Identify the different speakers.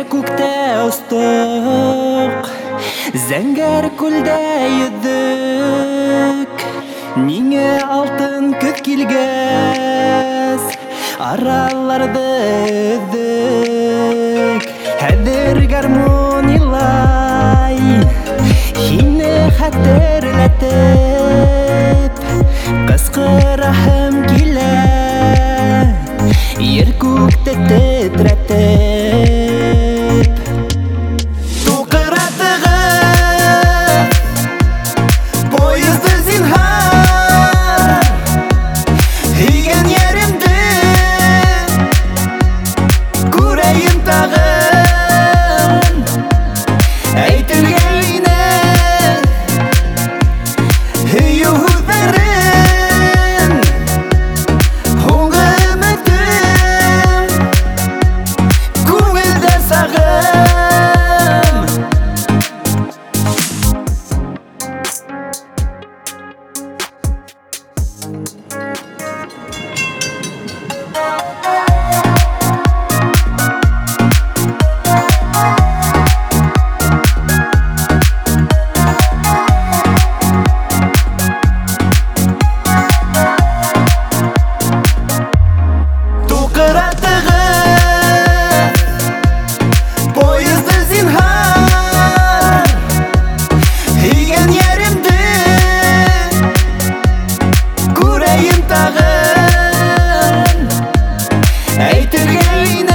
Speaker 1: күктә устук, зәңгәр күлдә йөҙҙөк. Ниңә алтын көҙ килгәс, араларҙы өҙҙөк. Хәҙер гармон илай, һине хәтерләтеп, ҡысҡыраһым килә, ер күкте тетрәтеп.
Speaker 2: Поезды зинһар, һөйгән йәремде күрәйем тағын. Әйтелгән ине һөйү һүҙҙәрен, һуңғы өмөтөм күңелдә сағым. Поезды зинһар, һөйгән йәремде күрәйем тағын. Әйтелгән ине